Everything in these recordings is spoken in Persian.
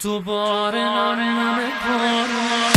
دوباره نم بارون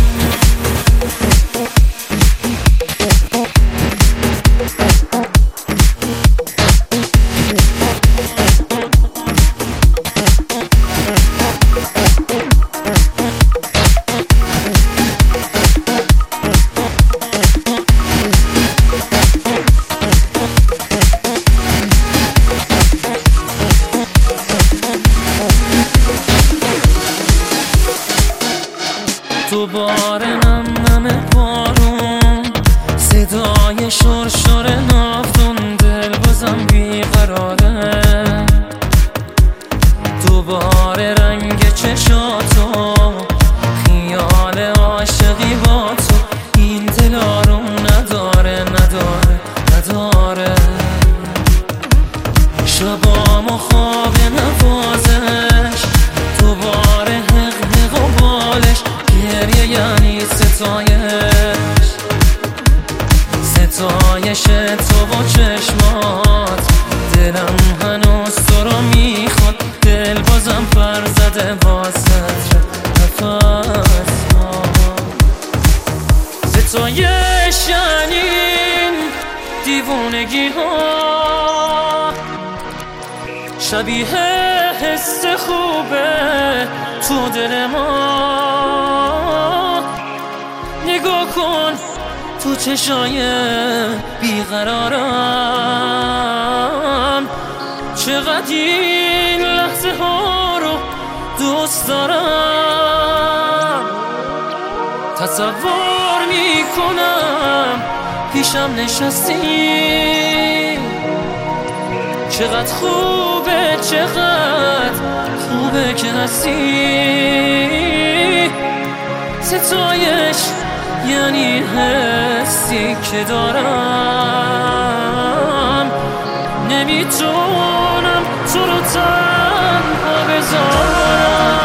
دوباره نم بارون صدای شرشر نافتون دل بازم بیقراره دوباره رنگ چشاتو خیال عاشقی با تو این دل آروم نداره شبام و خواب نوازش دوباره حق و بالش گریه یعنی ستایش تو با چشمات دلم هنوز تو رو میخواد دل بازم پر زده واسه نفس ستایش یعنی دیوونگی ها شبیه حس خوبه تو دل ما نگاه کن تو چشای بیقرارم چقدر این لحظه ها رو دوست دارم تصور میکنم پیشم نشستی چقدر خوبه که هستی ستایش یعنی حسی که دارم نمیتونم تو رو تنها بذارم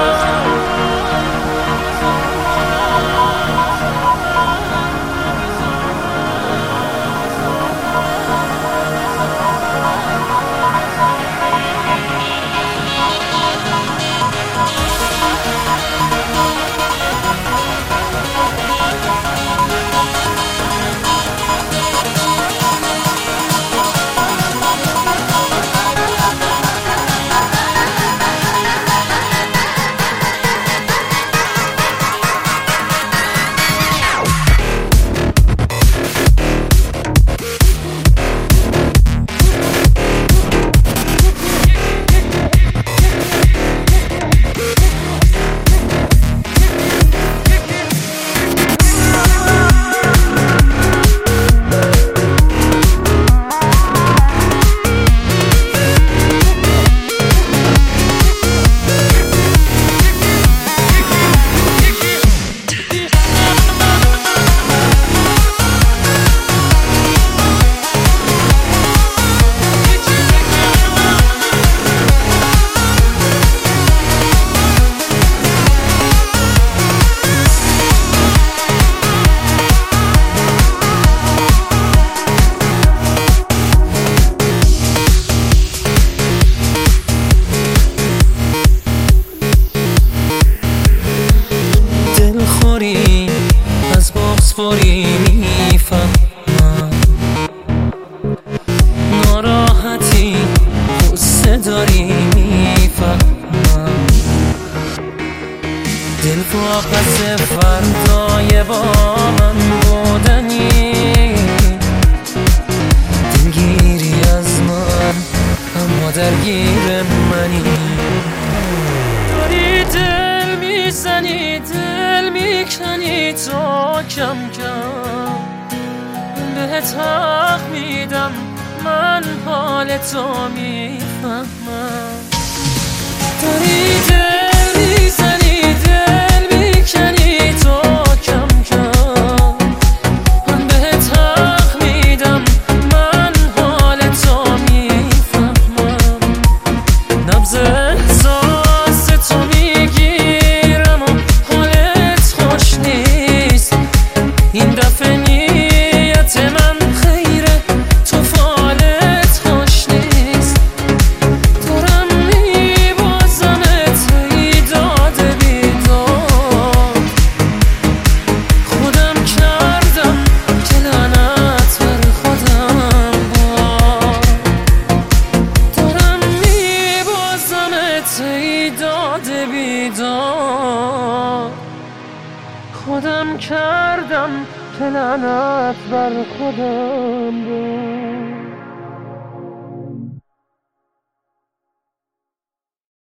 از بغض‌خوری میفهمم ناراحتی غصه داری میفهمم دل واپس فردای با من بودنی دلگیری از من اما درگیر منی داری دل میزنی دل میکنی تو کم کم بهت حق میدم من حال تو میفهمم داری دل میزنی دل میکنی تو کم کم من بهت حق میدم من حال تو میفهمم نبض احساس تو میگیرم و حالت خوش نیست این دفعه نیت من خیره تو فالت خوش نیست دارم میبازم ستم کردم که لعنت بر خودم بود.